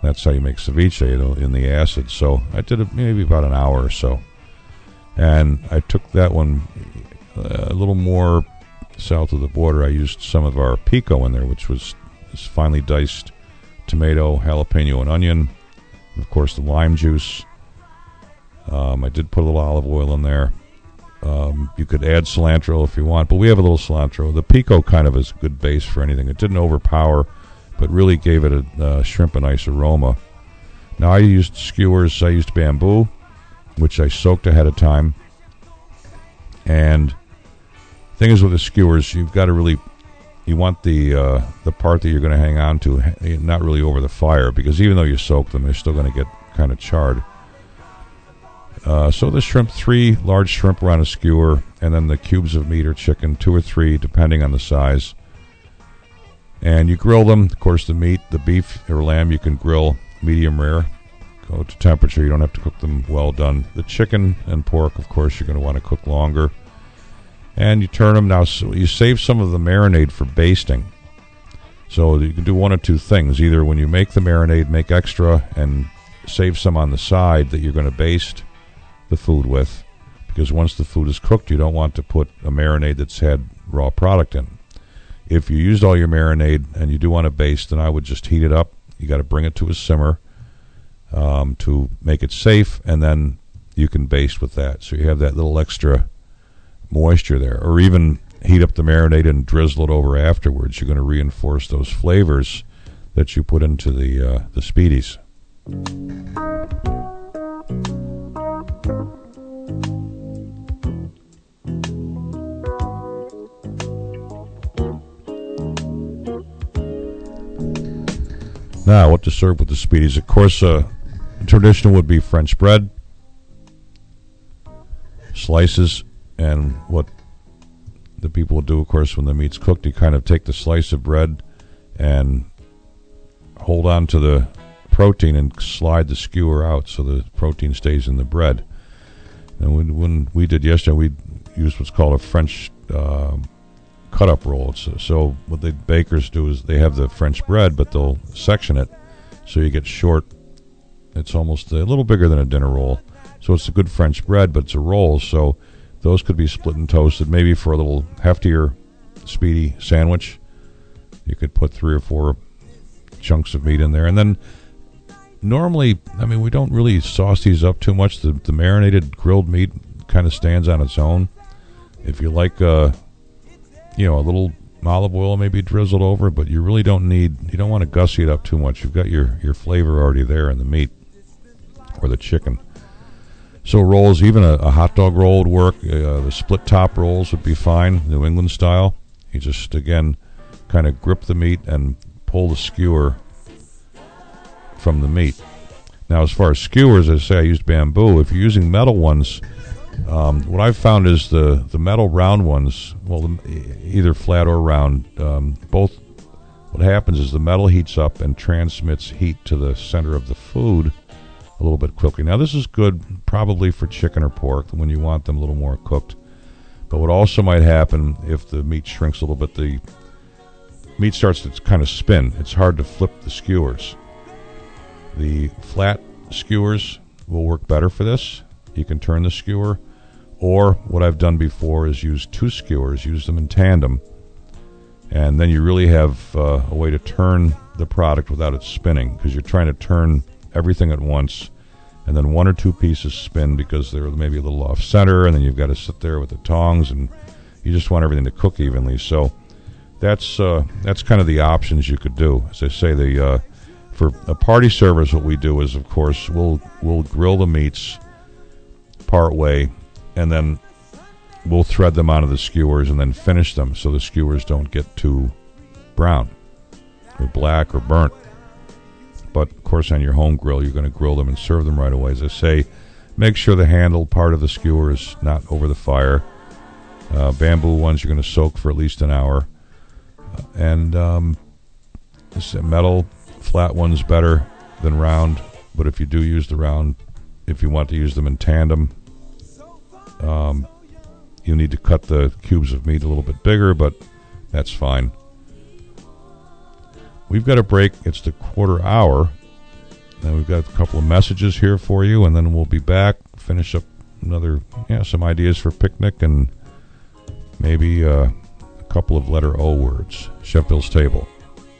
That's how you make ceviche, in the acid. So I did it maybe about an hour or so. And I took that one a little more south of the border. I used some of our pico in there, which was finely diced tomato, jalapeno, and onion. And of course, the lime juice. I did put a little olive oil in there. You could add cilantro if you want, but we have a little cilantro. The pico kind of is a good base for anything. It didn't overpower, but really gave it a shrimp a nice aroma. Now I used skewers. I used bamboo, which I soaked ahead of time. And the thing is with the skewers, you've got to really, you want the part that you're going to hang on to not really over the fire, because even though you soak them, they're still going to get kind of charred. So the shrimp, 3 large shrimp were on a skewer, and then the cubes of meat or chicken, 2 or 3, depending on the size. And you grill them. Of course, the meat, the beef or lamb, you can grill medium rare. Go to temperature. You don't have to cook them well done. The chicken and pork, of course, you're going to want to cook longer. And you turn them. Now, so you save some of the marinade for basting. So you can do one of two things. Either when you make the marinade, make extra and save some on the side that you're going to baste the food with, because once the food is cooked, you don't want to put a marinade that's had raw product in. If you used all your marinade and you do want to baste, then I would just heat it up. You got to bring it to a simmer to make it safe, and then you can baste with that. So you have that little extra moisture there. Or even heat up the marinade and drizzle it over afterwards. You're going to reinforce those flavors that you put into the Speedies. Now, what to serve with the Speedies? Of course, traditional would be French bread, slices, and what the people will do, of course, when the meat's cooked, you kind of take the slice of bread and hold on to the protein and slide the skewer out so the protein stays in the bread. And when we did yesterday, we used what's called a French cut-up roll. So what the bakers do is they have the French bread, but they'll section it so you get short. It's almost a little bigger than a dinner roll. So it's a good French bread, but it's a roll. So those could be split and toasted, maybe for a little heftier Speedy sandwich. You could put 3 or 4 chunks of meat in there. And then normally, I mean, we don't really sauce these up too much. The marinated grilled meat kind of stands on its own. If you like a little olive oil maybe drizzled over, but you really don't want to gussy it up too much. You've got your flavor already there in the meat or the chicken. So rolls, even a hot dog roll would work. The split top rolls would be fine, New England style. You just, again, kind of grip the meat and pull the skewer from the meat. Now, as far as skewers, as I say, I used bamboo. If you're using metal ones, what I've found is the metal round ones, well, either flat or round, both, what happens is the metal heats up and transmits heat to the center of the food a little bit quickly. Now, this is good probably for chicken or pork when you want them a little more cooked. But what also might happen if the meat shrinks a little bit, the meat starts to kind of spin. It's hard to flip the skewers. The flat skewers will work better for this. You can turn the skewer. Or what I've done before is use 2 skewers, use them in tandem, and then you really have a way to turn the product without it spinning, because you're trying to turn everything at once, and then 1 or 2 pieces spin because they're maybe a little off center, and then you've got to sit there with the tongs, and you just want everything to cook evenly. So that's kind of the options you could do. As I say, for a party service, what we do is, of course, we'll grill the meats part way, and then we'll thread them onto the skewers and then finish them so the skewers don't get too brown or black or burnt. But, of course, on your home grill, you're going to grill them and serve them right away. As I say, make sure the handle part of the skewer is not over the fire. Bamboo ones you're going to soak for at least an hour. And metal flat ones better than round. But if you do use the round, if you want to use them in tandem, you need to cut the cubes of meat a little bit bigger, but that's fine. We've got a break. It's the quarter hour, And we've got a couple of messages here for you, and then we'll be back, finish up some ideas for picnic, and maybe a couple of letter O words. Chef Bill's Table.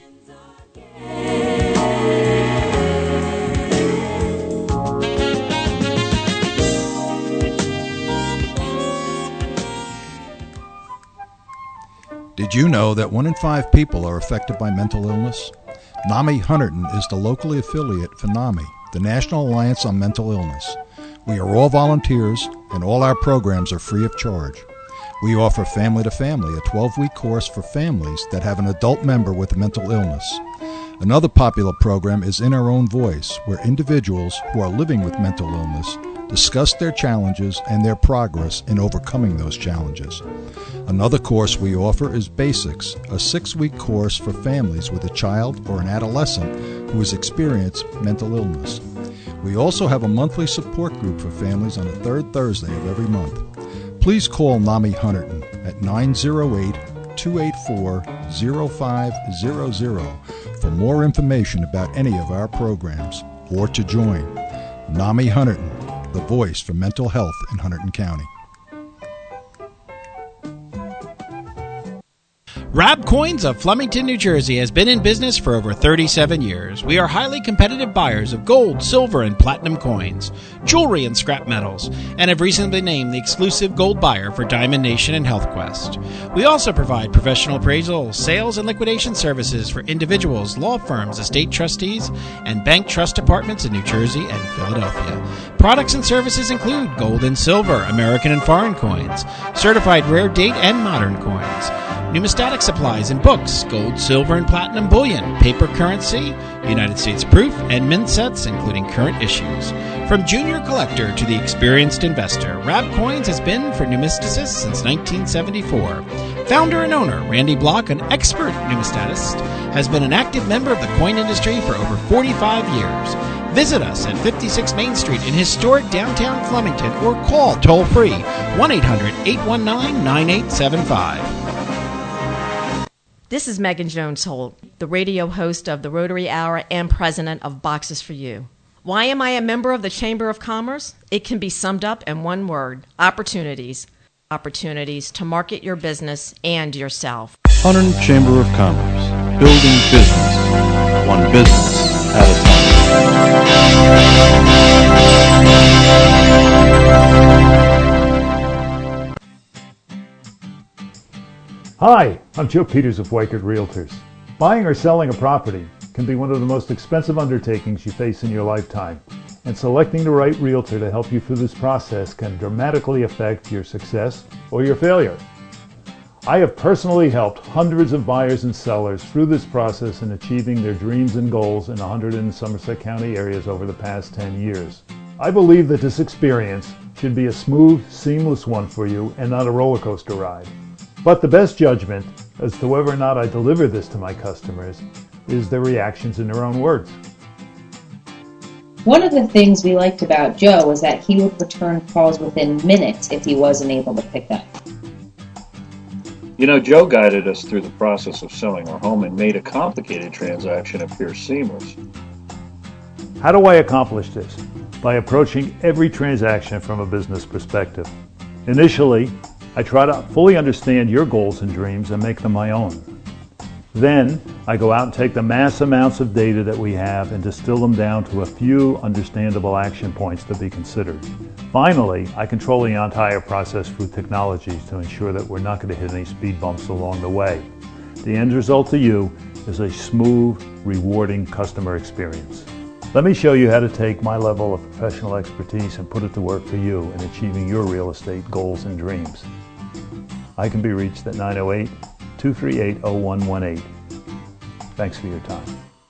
Did you know that 1 in 5 people are affected by mental illness? NAMI Hunterdon is the locally affiliate for NAMI, the National Alliance on Mental Illness. We are all volunteers, and all our programs are free of charge. We offer Family to Family, a 12-week course for families that have an adult member with a mental illness. Another popular program is In Our Own Voice, where individuals who are living with mental illness discuss their challenges and their progress in overcoming those challenges. Another course we offer is Basics, a 6-week course for families with a child or an adolescent who has experienced mental illness. We also have a monthly support group for families on the third Thursday of every month. Please call NAMI Hunterdon at 908-284-0500 for more information about any of our programs or to join. NAMI Hunterdon, the voice for mental health in Hunterdon County. Rab Coins of Flemington, New Jersey has been in business for over 37 years. We are highly competitive buyers of gold, silver, and platinum coins, jewelry, and scrap metals, and have recently been named the exclusive gold buyer for Diamond Nation and HealthQuest. We also provide professional appraisal, sales, and liquidation services for individuals, law firms, estate trustees, and bank trust departments in New Jersey and Philadelphia. Products and services include gold and silver, American and foreign coins, certified rare date and modern coins, numismatic supplies and books, gold, silver, and platinum bullion, paper currency, United States proof, and mint sets, including current issues. From junior collector to the experienced investor, Rab Coins has been for numismaticists since 1974. Founder and owner Randy Block, an expert numismatist, has been an active member of the coin industry for over 45 years. Visit us at 56 Main Street in historic downtown Flemington or call toll-free 1-800-819-9875. This is Megan Jones-Holt, the radio host of the Rotary Hour and president of Boxes for You. Why am I a member of the Chamber of Commerce? It can be summed up in one word: opportunities. Opportunities to market your business and yourself. Hunterdon Chamber of Commerce, building business, one business at a time. Hi, I'm Joe Peters of Weichert Realtors. Buying or selling a property can be one of the most expensive undertakings you face in your lifetime, and selecting the right realtor to help you through this process can dramatically affect your success or your failure. I have personally helped hundreds of buyers and sellers through this process in achieving their dreams and goals in the Hunterdon and Somerset County areas over the past 10 years. I believe that this experience should be a smooth, seamless one for you and not a roller coaster ride. But the best judgment as to whether or not I deliver this to my customers is their reactions in their own words. One of the things we liked about Joe was that he would return calls within minutes if he wasn't able to pick up. You know, Joe guided us through the process of selling our home and made a complicated transaction appear seamless. How do I accomplish this? By approaching every transaction from a business perspective. Initially, I try to fully understand your goals and dreams and make them my own. Then, I go out and take the mass amounts of data that we have and distill them down to a few understandable action points to be considered. Finally, I control the entire process through technologies to ensure that we're not going to hit any speed bumps along the way. The end result to you is a smooth, rewarding customer experience. Let me show you how to take my level of professional expertise and put it to work for you in achieving your real estate goals and dreams. I can be reached at 908-238-0118. Thanks for your time.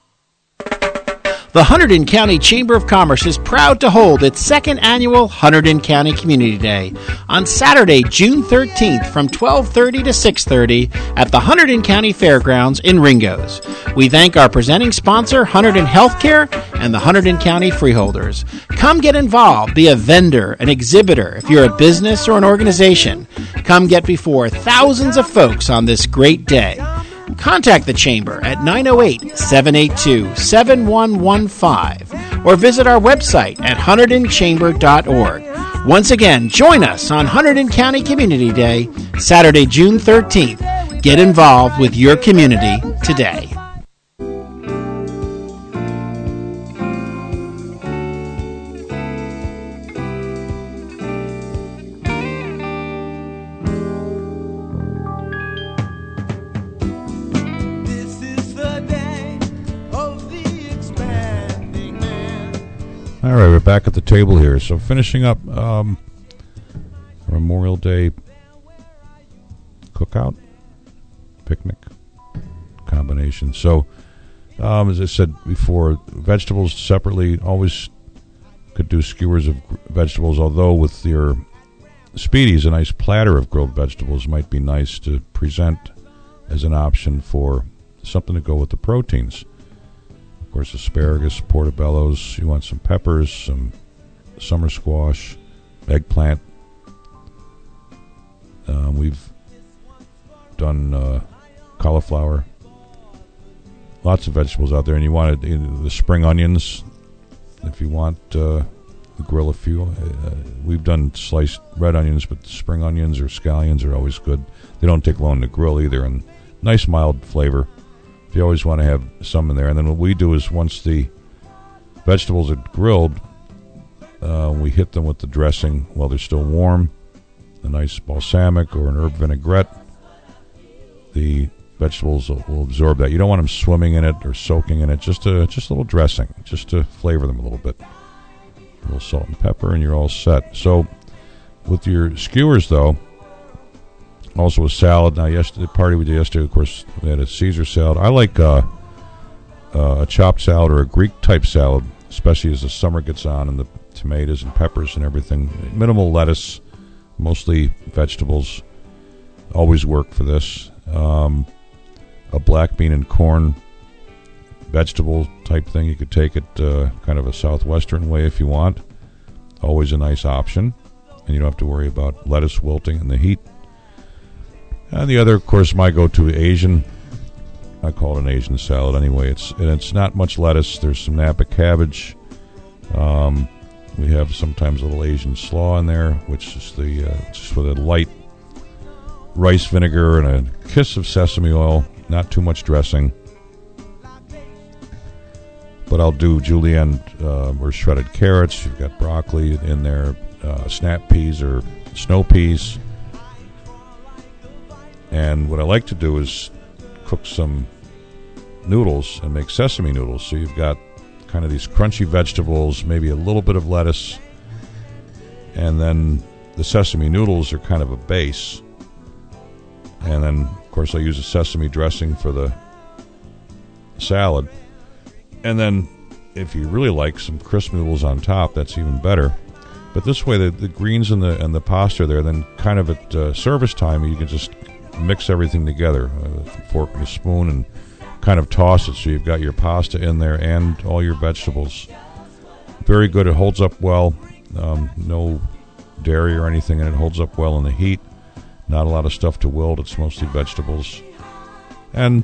The Hunterdon County Chamber of Commerce is proud to hold its second annual Hunterdon County Community Day on Saturday, June 13th from 12:30 to 6:30 at the Hunterdon County Fairgrounds in Ringgoes. We thank our presenting sponsor, Hunterdon Healthcare, and the Hunterdon County Freeholders. Come get involved, be a vendor, an exhibitor, if you're a business or an organization. Come get before thousands of folks on this great day. Contact the Chamber at 908-782-7115 or visit our website at hunterdonchamber.org. Once again, join us on Hunterdon County Community Day, Saturday, June 13th. Get involved with your community today. All right, we're back at the table here. So finishing up Memorial Day cookout, picnic combination. So as I said before, vegetables separately, always could do skewers of vegetables, although with your Speedies, a nice platter of grilled vegetables might be nice to present as an option for something to go with the proteins. Of course, asparagus, portobellos, you want some peppers, some summer squash, eggplant. We've done cauliflower. Lots of vegetables out there, and you want the spring onions if you want to grill a few. We've done sliced red onions, but the spring onions or scallions are always good. They don't take long to grill either, and nice mild flavor. You always want to have some in there. And then what we do is once the vegetables are grilled, we hit them with the dressing while they're still warm, a nice balsamic or an herb vinaigrette. The vegetables will absorb that. You don't want them swimming in it or soaking in it. Just a little dressing, just to flavor them a little bit. A little salt and pepper, and you're all set. So with your skewers, though, also a salad. Now, the party we did yesterday, of course, we had a Caesar salad. I like a chopped salad or a Greek-type salad, especially as the summer gets on and the tomatoes and peppers and everything. Minimal lettuce, mostly vegetables. Always work for this. A black bean and corn vegetable type thing. You could take it kind of a southwestern way if you want. Always a nice option. And you don't have to worry about lettuce wilting in the heat. And the other, of course, my go-to Asian. I call it an Asian salad anyway. It's not much lettuce. There's some Napa cabbage. We have sometimes a little Asian slaw in there, which is just with a light rice vinegar and a kiss of sesame oil. Not too much dressing. But I'll do julienne or shredded carrots. You've got broccoli in there, snap peas or snow peas. And what I like to do is cook some noodles and make sesame noodles. So you've got kind of these crunchy vegetables, maybe a little bit of lettuce, and then the sesame noodles are kind of a base. And then, of course, I use a sesame dressing for the salad. And then if you really like some crisp noodles on top, that's even better. But this way, the greens and the pasta are there. Then kind of at service time, you can just mix everything together, fork and a spoon, and kind of toss it so you've got your pasta in there and all your vegetables. Very good. It holds up well. No dairy or anything, and it holds up well in the heat. Not a lot of stuff to wilt. It's mostly vegetables. And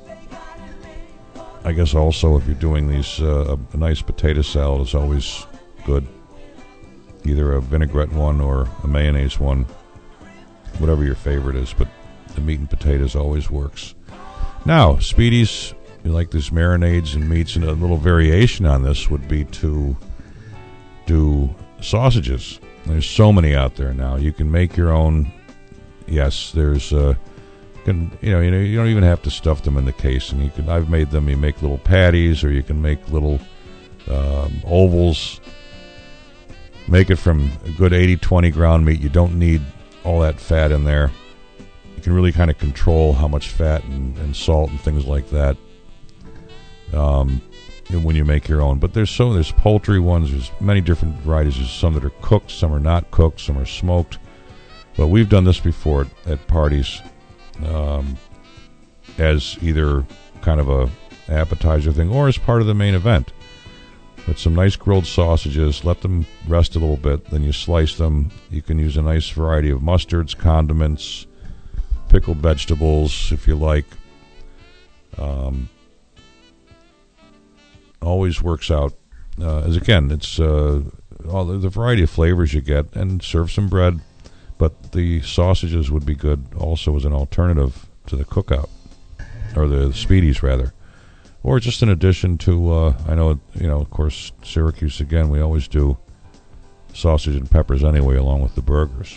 I guess also if you're doing these, a nice potato salad is always good. Either a vinaigrette one or a mayonnaise one, whatever your favorite is, but the meat and potatoes always works. Now, Speedies, you like these marinades and meats, and a little variation on this would be to do sausages. There's so many out there now. You can make your own. Yes, there's you don't even have to stuff them in the casing. I've made them. You make little patties, or you can make little ovals. Make it from a good 80-20 ground meat. You don't need all that fat in there. You can really kind of control how much fat and salt and things like that when you make your own. But there's poultry ones. There's many different varieties. There's some that are cooked, some are not cooked, some are smoked. But we've done this before at parties as either kind of a appetizer thing or as part of the main event. With some nice grilled sausages, let them rest a little bit, then you slice them. You can use a nice variety of mustards, condiments, pickled vegetables if you like. Always works out as again, it's all the variety of flavors you get, and serve some bread. But the sausages would be good also as an alternative to the cookout, or the Speedies rather, or just in addition to. I know, of course, Syracuse again. We always do sausage and peppers anyway, along with the burgers.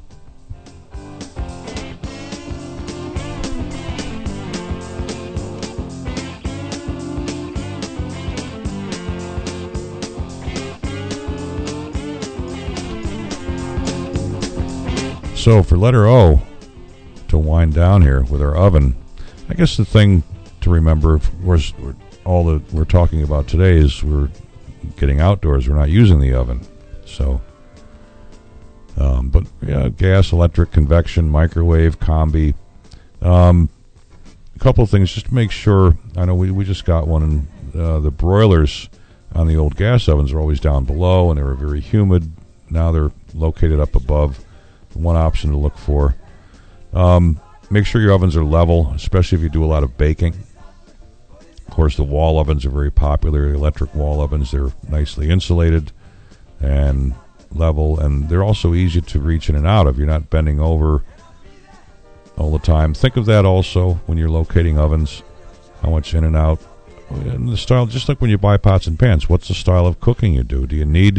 So for letter O, to wind down here with our oven, I guess the thing to remember was all that we're talking about today is we're getting outdoors. We're not using the oven. So, but yeah, gas, electric, convection, microwave, combi. A couple of things just to make sure. I know we just got one, and the broilers on the old gas ovens are always down below, and they were very humid. Now they're located up above. One option to look for. Make sure your ovens are level, especially if you do a lot of baking. Of course, the wall ovens are very popular. The electric wall ovens, they're nicely insulated and level, and they're also easy to reach in and out of. You're not bending over all the time. Think of that also when you're locating ovens, how much in and out. And the style, just like when you buy pots and pans, what's the style of cooking you do? Do you need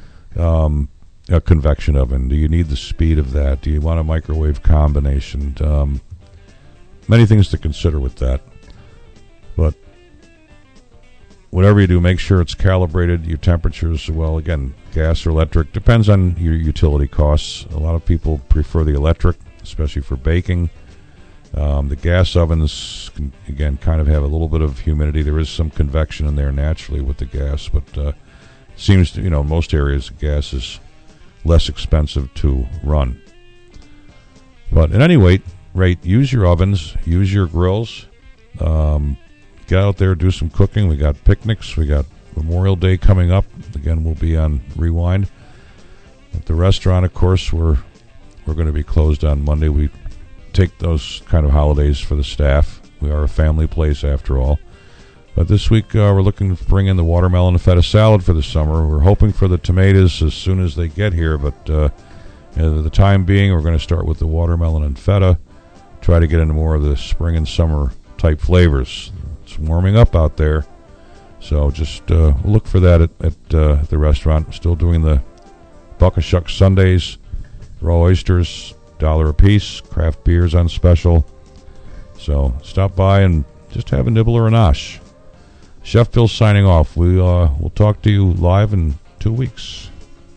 a convection oven? Do you need the speed of that? Do you want a microwave combination? Many things to consider with that. But whatever you do, make sure it's calibrated, your temperatures. Well, again, gas or electric, depends on your utility costs. A lot of people prefer the electric, especially for baking. The gas ovens can, again, kind of have a little bit of humidity. There is some convection in there naturally with the gas, but it seems to, in most areas, gas is less expensive to run. But at any rate, use your ovens, use your grills. Get out there, do some cooking. We got picnics. We got Memorial Day coming up. Again, we'll be on Rewind. At the restaurant, of course, we're going to be closed on Monday. We take those kind of holidays for the staff. We are a family place after all. But this week, we're looking to bring in the watermelon and feta salad for the summer. We're hoping for the tomatoes as soon as they get here, but for the time being, we're going to start with the watermelon and feta, try to get into more of the spring and summer type flavors. It's warming up out there, so just look for that at the restaurant. We're still doing the Buck and Shuck Sundays, raw oysters, $1 a piece, craft beers on special. So stop by and just have a nibble or a nosh. Chef Bill signing off. We'll talk to you live in 2 weeks.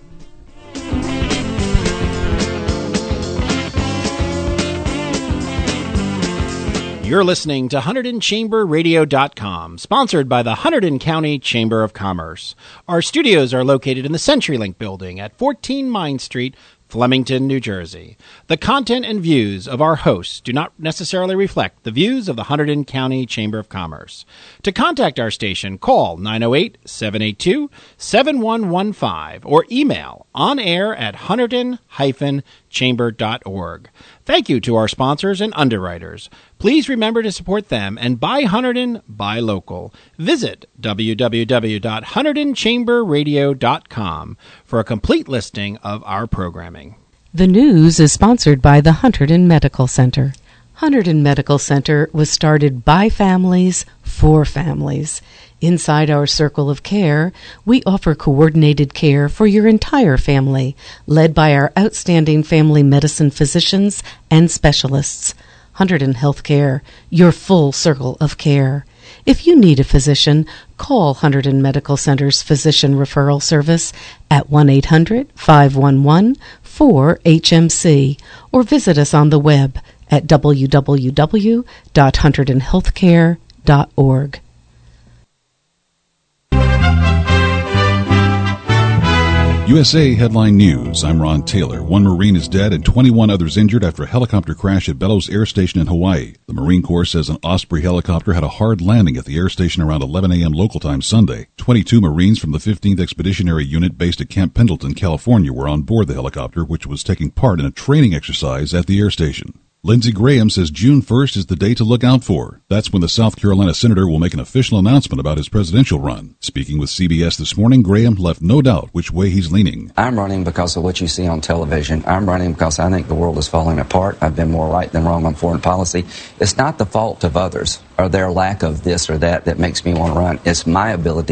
You're listening to HunterdonChamberRadio.com, sponsored by the Hunterdon County Chamber of Commerce. Our studios are located in the CenturyLink building at 14 Mine Street, Flemington, New Jersey. The content and views of our hosts do not necessarily reflect the views of the Hunterdon County Chamber of Commerce. To contact our station, call 908-782-7115 or email onair@hunterdon-chamber.org. Thank you to our sponsors and underwriters. Please remember to support them and buy Hunterdon, buy local. Visit www.HunterdonChamberRadio.com for a complete listing of our programming. The news is sponsored by the Hunterdon Medical Center. Hunterdon Medical Center was started by families for families. Inside our circle of care, we offer coordinated care for your entire family, led by our outstanding family medicine physicians and specialists. Hunterdon Healthcare, your full circle of care. If you need a physician, call Hunterdon Medical Center's Physician Referral Service at 1-800-511-4HMC or visit us on the web at www.hunterdonhealthcare.org. USA Headline News. I'm Ron Taylor. One Marine is dead and 21 others injured after a helicopter crash at Bellows Air Station in Hawaii. The Marine Corps says an Osprey helicopter had a hard landing at the air station around 11 a.m. local time Sunday. 22 Marines from the 15th Expeditionary Unit based at Camp Pendleton, California were on board the helicopter, which was taking part in a training exercise at the air station. Lindsey Graham says June 1st is the day to look out for. That's when the South Carolina senator will make an official announcement about his presidential run. Speaking with CBS this morning, Graham left no doubt which way he's leaning. I'm running because of what you see on television. I'm running because I think the world is falling apart. I've been more right than wrong on foreign policy. It's not the fault of others or their lack of this or that makes me want to run. It's my ability